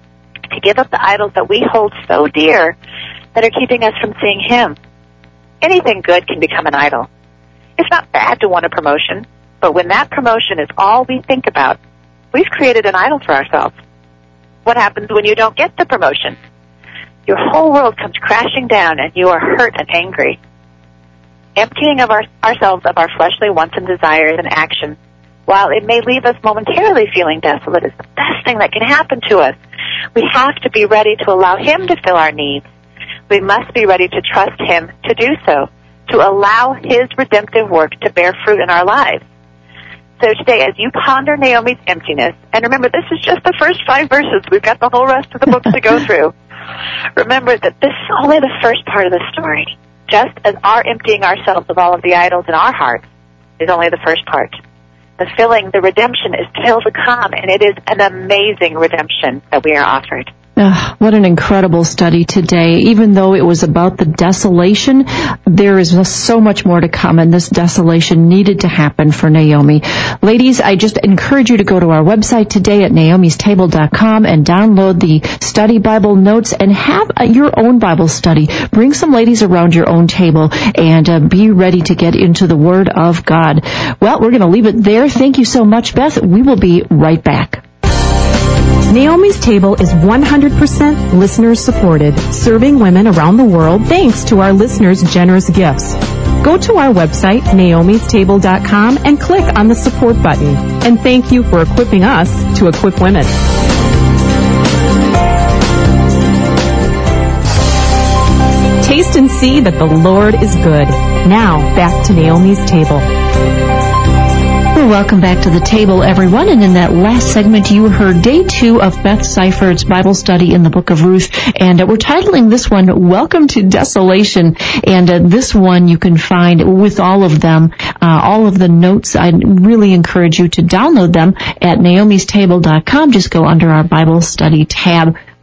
To give up the idols that we hold so dear that are keeping us from seeing him. Anything good can become an idol. It's not bad to want a promotion, but when that promotion is all we think about, we've created an idol for ourselves. What happens when you don't get the promotion? Your whole world comes crashing down and you are hurt and angry. Emptying of our, ourselves of our fleshly wants and desires and actions, while it may leave us momentarily feeling desolate, is the best thing that can happen to us. We have to be ready to allow him to fill our needs. We must be ready to trust him to do so, to allow his redemptive work to bear fruit in our lives. So today, as you ponder Naomi's emptiness, and remember, this is just the first five verses. We've got the whole rest of the book to go through. Remember that this is only the first part of the story. Just as our emptying ourselves of all of the idols in our hearts is only the first part. The filling, the redemption is still to come, and it is an amazing redemption that we are offered. Uh, what an incredible study today. Even though it was about the desolation, there is so much more to come, and this desolation needed to happen for Naomi. Ladies, I just encourage you to go to our website today at naomis table dot com and download the study Bible notes and have uh, your own Bible study. Bring some ladies around your own table and uh, be ready to get into the Word of God. Well, we're going to leave it there. Thank you so much, Beth. We will be right back. Naomi's Table is one hundred percent listener supported, serving women around the world thanks to our listeners' generous gifts. Go to our website, naomis table dot com, and click on the support button. And thank you for equipping us to equip women. Taste and see that the Lord is good. Now, back to Naomi's Table. Welcome back to the table, everyone. And in that last segment, you heard day two of Beth Seifert's Bible study in the book of Ruth. And uh, we're titling this one, Welcome to Desolation. And uh, this one you can find with all of them, uh, all of the notes. I really encourage you to download them at naomis table dot com. Just go under our Bible study tab.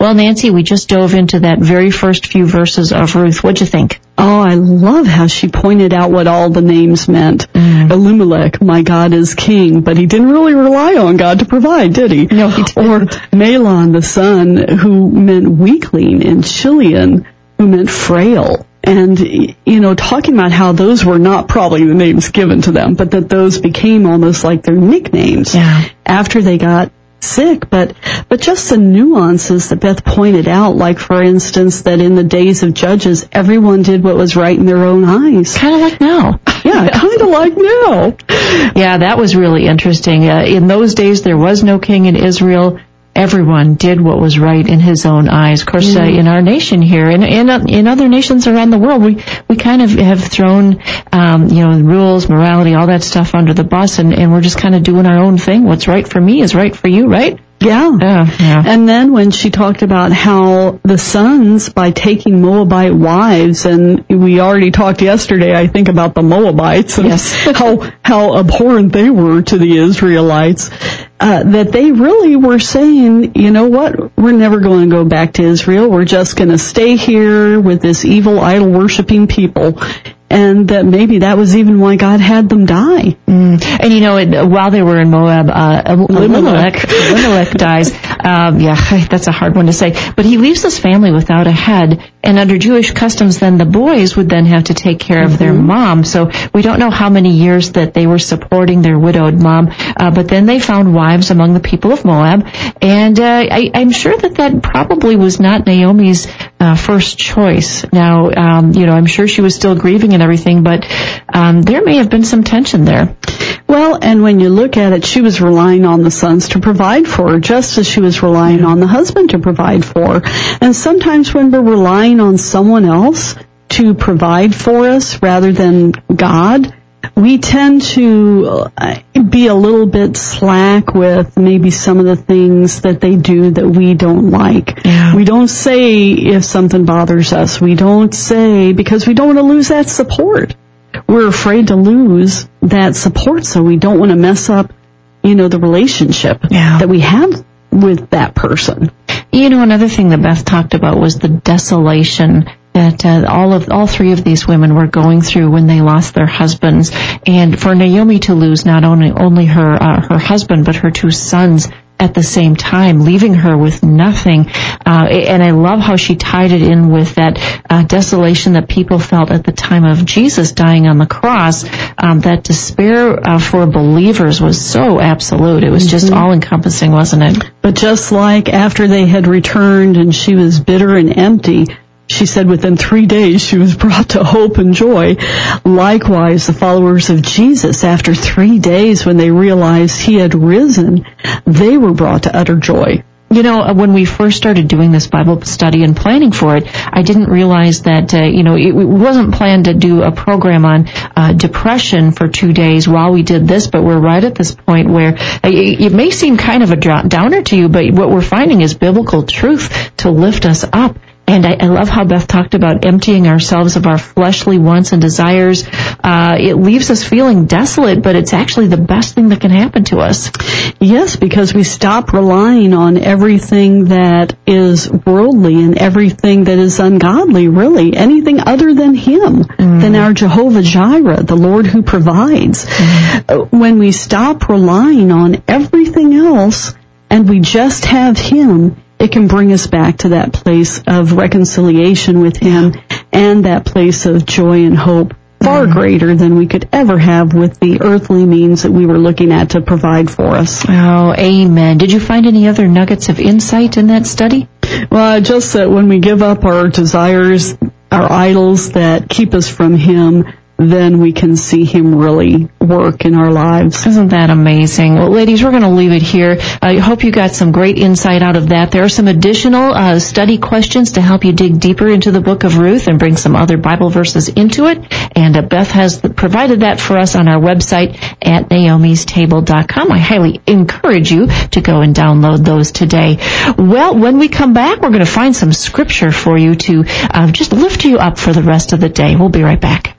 Well, Nancy, we just dove into that very first few verses of Ruth. What'd you think? Oh, I love how she pointed out what all the names meant. Mm. Elimelech, my God is king, but he didn't really rely on God to provide, did he? No, he didn't. Or Mahlon, the son, who meant weakling, and Chilion, who meant frail. And, you know, talking about how those were not probably the names given to them, but that those became almost like their nicknames yeah. after they got sick. But but just the nuances that Beth pointed out, like, for instance, that in the days of Judges, everyone did what was right in their own eyes. Kind of like now. Yeah, kind of like now. Yeah, that was really interesting. Uh, in those days, there was no king in Israel. Everyone did what was right in his own eyes. Of course, mm. uh, in our nation here, and in, in, in other nations around the world, we, we kind of have thrown, um, you know, rules, morality, all that stuff under the bus, and, and we're just kind of doing our own thing. What's right for me is right for you, right? Yeah. Uh, yeah. And then when she talked about how the sons, by taking Moabite wives, and we already talked yesterday, I think, about the Moabites and yes. how how abhorrent they were to the Israelites, uh, that they really were saying, you know what, we're never going to go back to Israel. We're just going to stay here with this evil idol-worshiping people. And that maybe that was even why God had them die. Mm. And you know, it, while they were in Moab, uh, Elimelech, Elimelech dies. Um, yeah, that's a hard one to say. But he leaves his family without a head. And under Jewish customs, then the boys would then have to take care mm-hmm. of their mom. So we don't know how many years that they were supporting their widowed mom. Uh, but then they found wives among the people of Moab. And uh, I, I'm sure that that probably was not Naomi's uh, first choice. Now, um, you know, I'm sure she was still grieving and everything, but um, there may have been some tension there. Well, and when you look at it, she was relying on the sons to provide for her, just as she was relying on the husband to provide for her. And sometimes when we're relying on someone else to provide for us rather than God, we tend to be a little bit slack with maybe some of the things that they do that we don't like. Yeah. We don't say if something bothers us. We don't say because we don't want to lose that support. We're afraid to lose that support, so we don't want to mess up, you know, the relationship yeah. that we have with that person. You know, another thing that Beth talked about was the desolation that uh, all of all three of these women were going through when they lost their husbands, and for Naomi to lose not only only her uh, her husband but her two sons at the same time, leaving her with nothing. Uh, and I love how she tied it in with that uh, desolation that people felt at the time of Jesus dying on the cross. Um, that despair uh, for believers was so absolute. It was just mm-hmm. all-encompassing, wasn't it? But just like after they had returned and she was bitter and empty, she said within three days she was brought to hope and joy. Likewise, the followers of Jesus, after three days when they realized he had risen, they were brought to utter joy. You know, when we first started doing this Bible study and planning for it, I didn't realize that, uh, you know, it wasn't planned to do a program on uh, depression for two days while we did this, but we're right at this point where it, it may seem kind of a downer to you, but what we're finding is biblical truth to lift us up. And I, I love how Beth talked about emptying ourselves of our fleshly wants and desires. Uh, it leaves us feeling desolate, but it's actually the best thing that can happen to us. Yes, because we stop relying on everything that is worldly and everything that is ungodly, really. Anything other than Him, mm. than our Jehovah Jireh, the Lord who provides. Mm. When we stop relying on everything else and we just have Him, it can bring us back to that place of reconciliation with Him and that place of joy and hope far mm. greater than we could ever have with the earthly means that we were looking at to provide for us. Oh, amen. Did you find any other nuggets of insight in that study? Well, just that when we give up our desires, our idols that keep us from Him, then we can see Him really work in our lives. Isn't that amazing? Well, ladies, we're going to leave it here. I hope you got some great insight out of that. There are some additional uh, study questions to help you dig deeper into the book of Ruth and bring some other Bible verses into it. And uh, Beth has provided that for us on our website at naomis table dot com. I highly encourage you to go and download those today. Well, when we come back, we're going to find some scripture for you to uh, just lift you up for the rest of the day. We'll be right back.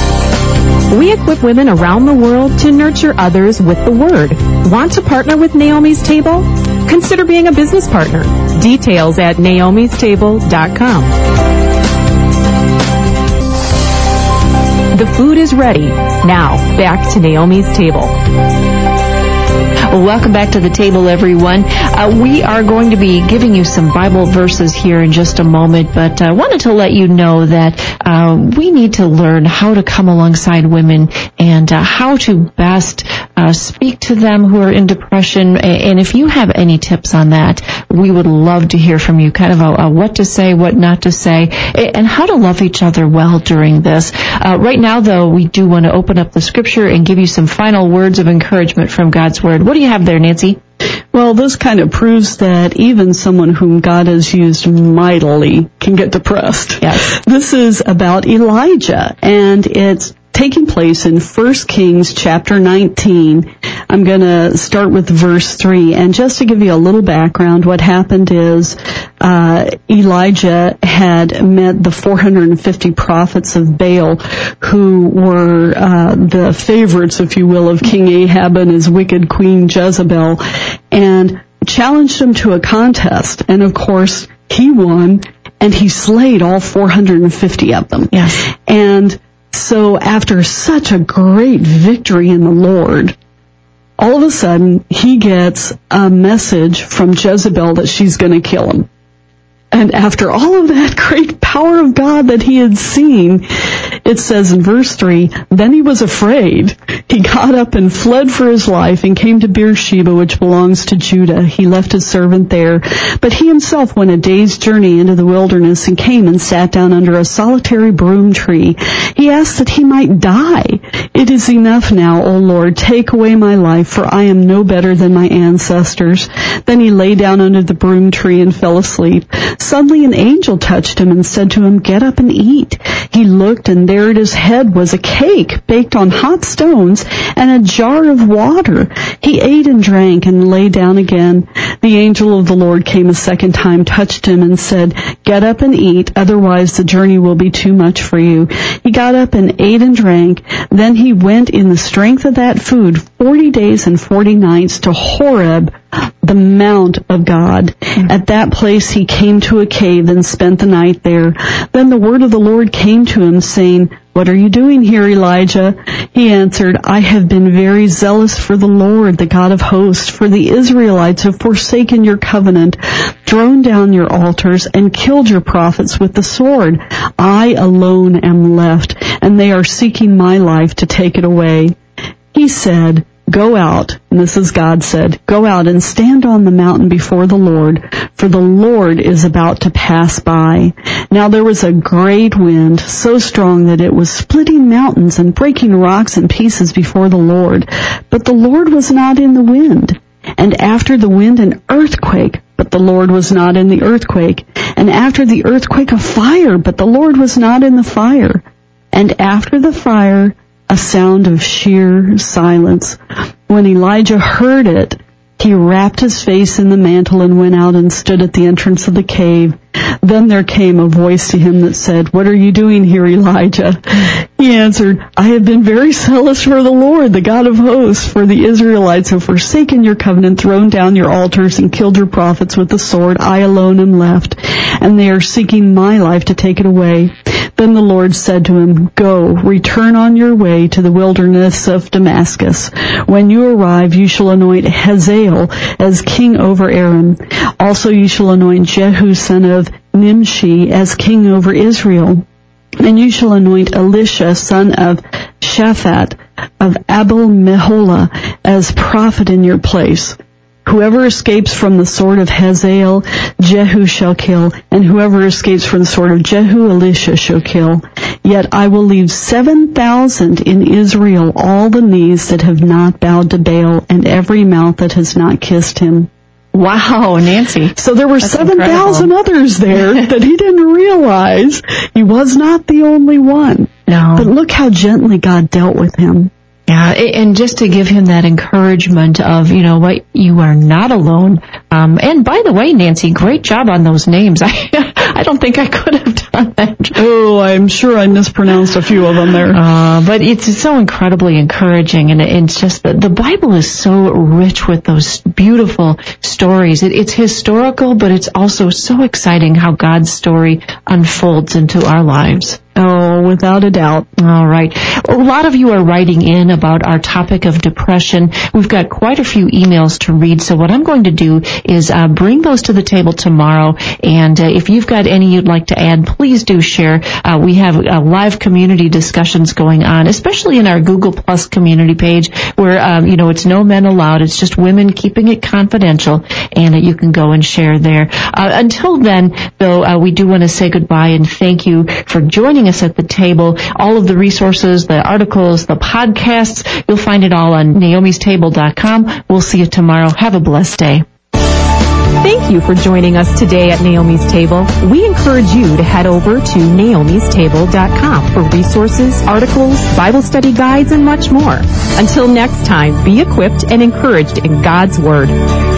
We equip women around the world to nurture others with the Word. Want to partner with Naomi's Table? Consider being a business partner. Details at naomis table dot com. The food is ready. Now, back to Naomi's Table. Well, welcome back to the table, everyone. Uh, we are going to be giving you some Bible verses here in just a moment, but I uh, wanted to let you know that uh, we need to learn how to come alongside women and uh, how to best uh, speak to them who are in depression. And if you have any tips on that, we would love to hear from you, kind of a, a what to say, what not to say, and how to love each other well during this. Uh, right now, though, we do want to open up the scripture and give you some final words of encouragement from God's Word. What do you have there, Nancy? Well, this kind of proves that even someone whom God has used mightily can get depressed. Yes. This is about Elijah, and it's taking place in First Kings chapter nineteen. I'm going to start with verse three. And just to give you a little background, what happened is uh, Elijah had met the four hundred fifty prophets of Baal who were uh, the favorites, if you will, of King Ahab and his wicked queen Jezebel, and challenged him to a contest. And, of course, he won, and he slayed all four hundred fifty of them. Yes. And so after such a great victory in the Lord, all of a sudden he gets a message from Jezebel that she's going to kill him. And after all of that great power of God that he had seen, it says in verse three, then he was afraid. He got up and fled for his life and came to Beersheba, which belongs to Judah. He left his servant there. But he himself went a day's journey into the wilderness and came and sat down under a solitary broom tree. He asked that he might die. It is enough now, O Lord, take away my life, for I am no better than my ancestors. Then he lay down under the broom tree and fell asleep. Suddenly an angel touched him and said to him, get up and eat. He looked, and there at his head was a cake baked on hot stones and a jar of water. He ate and drank and lay down again. The angel of the Lord came a second time, touched him, and said, get up and eat, otherwise the journey will be too much for you. He got up and ate and drank. Then he went in the strength of that food forty days and forty nights to Horeb, the mount of God. At that place he came to a cave and spent the night there. Then the word of the Lord came to him, saying, what are you doing here, Elijah? He answered, I have been very zealous for the Lord, the God of hosts, for the Israelites have forsaken your covenant, thrown down your altars, and killed your prophets with the sword. I alone am left, and they are seeking my life to take it away. He said, go out, and this is God said, go out and stand on the mountain before the Lord, for the Lord is about to pass by. Now there was a great wind, so strong that it was splitting mountains and breaking rocks in pieces before the Lord. But the Lord was not in the wind. And after the wind an earthquake, but the Lord was not in the earthquake. And after the earthquake a fire, but the Lord was not in the fire. And after the fire a sound of sheer silence. When Elijah heard it, he wrapped his face in the mantle and went out and stood at the entrance of the cave. Then there came a voice to him that said, what are you doing here, Elijah? He answered, I have been very zealous for the Lord, the God of hosts, for the Israelites have forsaken your covenant, thrown down your altars, and killed your prophets with the sword. I alone am left, and they are seeking my life to take it away. Then the Lord said to him, go, return on your way to the wilderness of Damascus. When you arrive, you shall anoint Hazael as king over Aram. Also you shall anoint Jehu, son of Nimshi, as king over Israel. And you shall anoint Elisha, son of Shaphat, of Abel-Meholah, as prophet in your place. Whoever escapes from the sword of Hazael, Jehu shall kill, and whoever escapes from the sword of Jehu, Elisha shall kill. Yet I will leave seven thousand in Israel, all the knees that have not bowed to Baal, and every mouth that has not kissed him. Wow, Nancy. So there were seven thousand others there that he didn't realize. He was not the only one. No. But look how gently God dealt with him. Yeah, and just to give him that encouragement of, you know what, you are not alone. Um, and by the way, Nancy, great job on those names. I I don't think I could have done that. Oh, I'm sure I mispronounced a few of them there. Uh, but it's so incredibly encouraging, and it's just that the Bible is so rich with those beautiful stories. It, it's historical, but it's also so exciting how God's story unfolds into our lives. Oh, without a doubt. All right. A lot of you are writing in about our topic of depression. We've got quite a few emails to read, so what I'm going to do is uh, bring those to the table tomorrow, and uh, if you've got any you'd like to add, please do share. Uh, we have uh, live community discussions going on, especially in our Google Plus community page, where, um, you know, it's no men allowed. It's just women keeping it confidential, and uh, you can go and share there. Uh, until then, though, uh, we do want to say goodbye and thank you for joining us at the table. All of the resources, the articles, the podcasts, you'll find it all on naomis table dot com. We'll see you tomorrow. Have a blessed day. Thank you for joining us today at Naomi's Table. We encourage you to head over to naomis table dot com for resources, articles, Bible study guides, and much more. Until next time, be equipped and encouraged in God's Word.